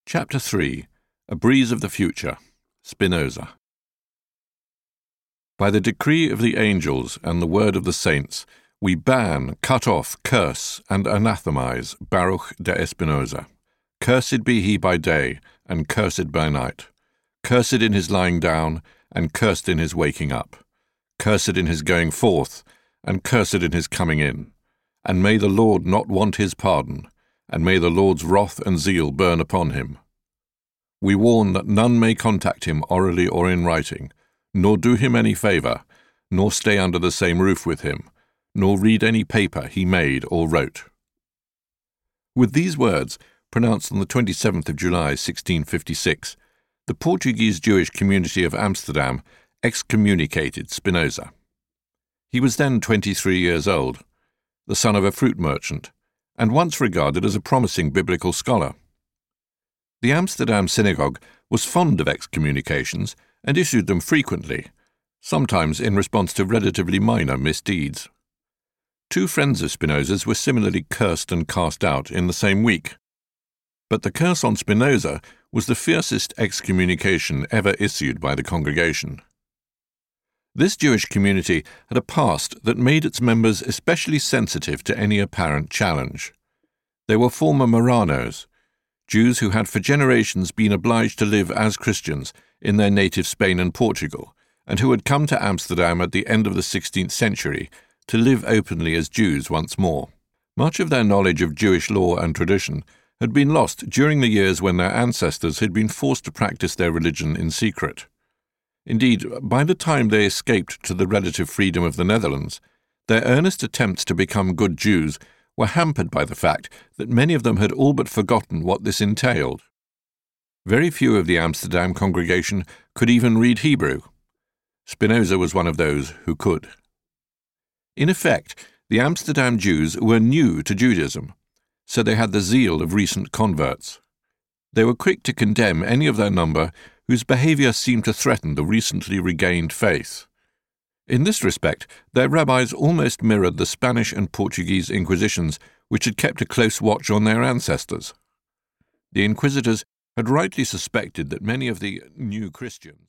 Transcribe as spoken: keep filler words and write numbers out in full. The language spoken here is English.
Chapter three. A Breeze of the Future. Spinoza. By the decree of the angels and the word of the saints, we ban, cut off, curse, and anathemize Baruch de Spinoza. Cursed be he by day, and cursed by night. Cursed in his lying down, and cursed in his waking up. Cursed in his going forth, and cursed in his coming in. And may the Lord not want his pardon, and may the Lord's wrath and zeal burn upon him. We warn that none may contact him orally or in writing, nor do him any favour, nor stay under the same roof with him, nor read any paper he made or wrote. With these words, pronounced on the twenty-seventh of July, sixteen fifty-six, the Portuguese Jewish community of Amsterdam excommunicated Spinoza. He was then twenty-three years old, the son of a fruit merchant, and once regarded as a promising biblical scholar. The Amsterdam synagogue was fond of excommunications and issued them frequently, sometimes in response to relatively minor misdeeds. Two friends of Spinoza's were similarly cursed and cast out in the same week. But the curse on Spinoza was the fiercest excommunication ever issued by the congregation. This Jewish community had a past that made its members especially sensitive to any apparent challenge. They were former Marranos, Jews who had for generations been obliged to live as Christians in their native Spain and Portugal, and who had come to Amsterdam at the end of the sixteenth century to live openly as Jews once more. Much of their knowledge of Jewish law and tradition had been lost during the years when their ancestors had been forced to practice their religion in secret. Indeed, by the time they escaped to the relative freedom of the Netherlands, their earnest attempts to become good Jews were hampered by the fact that many of them had all but forgotten what this entailed. Very few of the Amsterdam congregation could even read Hebrew. Spinoza was one of those who could. In effect, the Amsterdam Jews were new to Judaism, so they had the zeal of recent converts. They were quick to condemn any of their number whose behavior seemed to threaten the recently regained faith. In this respect, their rabbis almost mirrored the Spanish and Portuguese inquisitions which had kept a close watch on their ancestors. The inquisitors had rightly suspected that many of the new Christians